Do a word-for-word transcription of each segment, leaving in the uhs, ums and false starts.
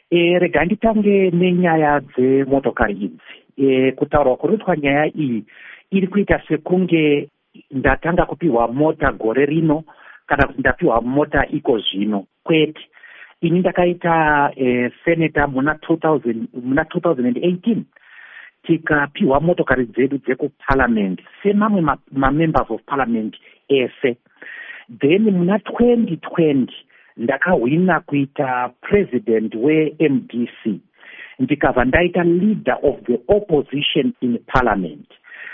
E, rega nditange nenyaya dzemotokari idzi. E, kutaurwa kuroitwa nyaya iyi iri kuita sekunge ndatanga kupiwa mota gore rino kana kuti ndapiwa mota iko zvino. Kwete, ini ndakaita e, seneta muna two thousand muna two thousand eighteen tikapiwa motokari dzedu dzekuparliament semamwe mamembers of parliament ese. Then muna twenty twenty ndakahwina kuita president we-M D C ndikabva ndaita leader of the opposition in parliament.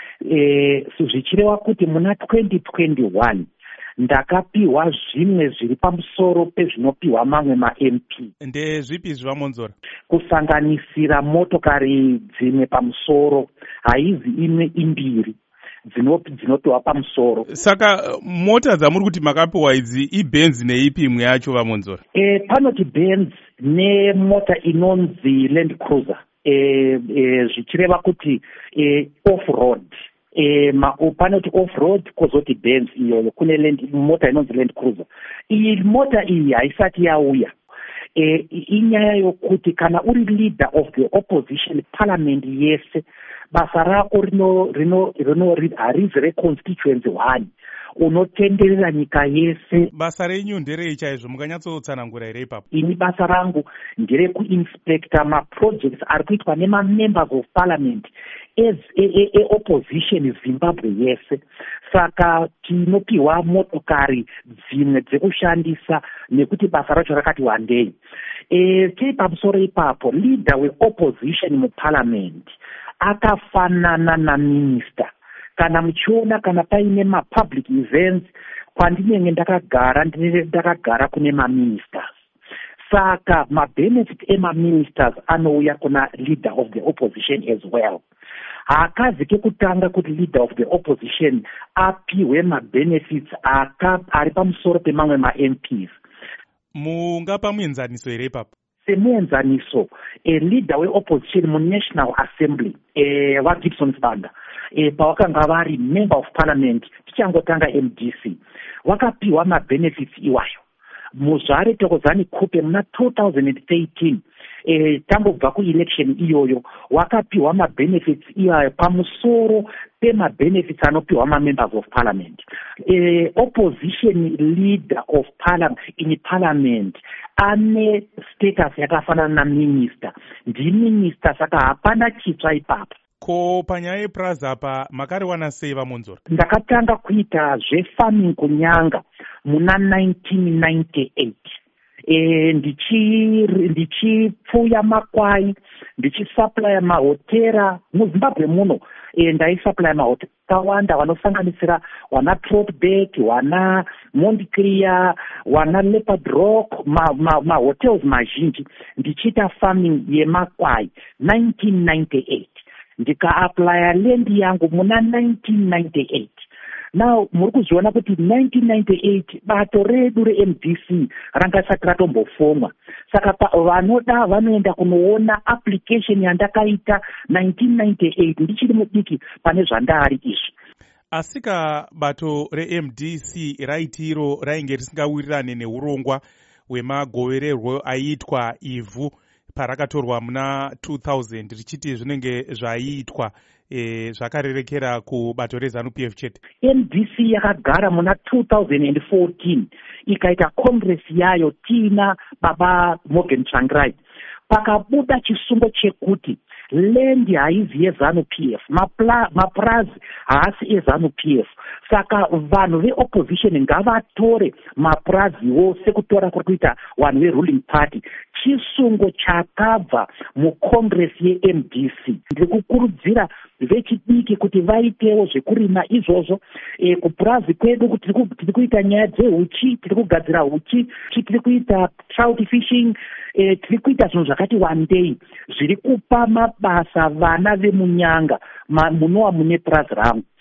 E, so zvichireva kuti muna twenty twenty-one ndakapiwa zvimwe zviri pamusoro pezvinopiwa mamwe ma-M P. Ndezvipi zvamonzora? Kusanganisira motokari dzimwe pamusoro, haizi imwe imbiri dzinopiwa pamusoro. Saka mota dzamuri kuti makapiwa idzi iBenz neipi imwe yacho vamonzora? E, panoti Benz nemota inonzi Land Cruiser. E, e, zvichireva kuti e, off-road. E, ma, panoti off-road kozoti Benz iyoyo kune land, mota inonzi Land Cruiser. Iyi mota iyi haisati yauya. E, inyaya yokuti kana uri leader of the opposition parliament yese basa rako rino rino rino harizi reconstituency one unotenderera nyika yese. Basa renyu nderei chaizvo, mukanyatsotsanangura here ipapo? Ini basa rangu ndere kuinspecta maprojects ari kuitwa nema-members of parliament as e-opposition e, e Zimbabwe yese. Saka tinopiwa motokari dzimwe dzekushandisa nekuti basa racho rakati wandei. E, tiri pamusoro ipapo leader we-opposition muparliament akafanana naminister. Kana muchiona kana paine ma-public events kwandinenge ndakagara ndinenge ndakagara kune ma-ministers. Saka ma-benefit ema-ministers anouya kuna leader of the opposition as well. Haakazi kekutanga kuti leader of the opposition apiwe ma-benefits ari pamusoro pemamwe ma-M Ps. Mungapa muenzaniso here ipapo? Semuenzaniso, a leader we-opposition mu-National Assembly, e, vaGibson Sibanda, e, pavakanga vari member of parliament tichangotanga M D C, vakapiwa ma-benefits iwayo. Muzvare Thokozani Kupe muna two thousand thirteen, e, tangobva ku-election iyoyo, wakapiwa ma-benefits iwayo pamusoro pema-benefits anopiwa ma-members of parliament. E, opposition leader of parliament in parliament ane status yakafanana na minister. Ndi minister, saka hapana chitsva ipapo. Ko panyaya yePraza apa makariwana sei vamonzora? Ndakatanga kuita zvefarming kunyanga muna nineteen ninety-eight. E, ndichi ndichipfuya makwai, ndichisupply mahotera muZimbabwe muno. E, ndaisupply mahotera akawanda vanosanganisira wana Trotbeck, wana Mondclear, wana Leopard Rock, mahotels ma, ma mazhinji. Ndichiita farming yemakwai nineteen ninety-eight. Ndika-applya land yangu muna nineteen ninety-eight. Now, muri kuziona kuti nineteen ninety-eight bato redu re-M D C rangasati ratombofomwa. Saka vanoda vanoenda kunoona application yandakaita nineteen ninety-eight ndichiri mudiki pane zvandari izvi. Asika bato re-M D C raitiro rainge risingawirirane neurongwa hwemagovererwo aiitwa ivhu parakatorwa muna two thousand richiti zvinenge zvaiitwa e, zvakarerekera kubato reZANU P F chete. M D C yakagara muna two thousand fourteen ikaita congress yayo tina baba Morgan Tsvangirai. Pakabuda chisungo chekuti land haizi yeZANU P F, mapurazi haasi eZANU P F. Saka vanhu ve-opposition ngavatore mapuraziwo sekutora kuri kuita vanhu ve-ruling party. Chisungo chakabva mucongress ye-M D C. Ndiri kukurudzira vechidiki kuti vaitewo zvekurima izvozvo. E, kupurazi kwedu kuti tiri kuita nyaya dzehuchi, tiri kugadzira huchi, tiri kuita trout fishing, e, tiri kuita zvinhu zvakati wandei zviri kupa mabasa vana vemunyanga munova mune purazi rangu.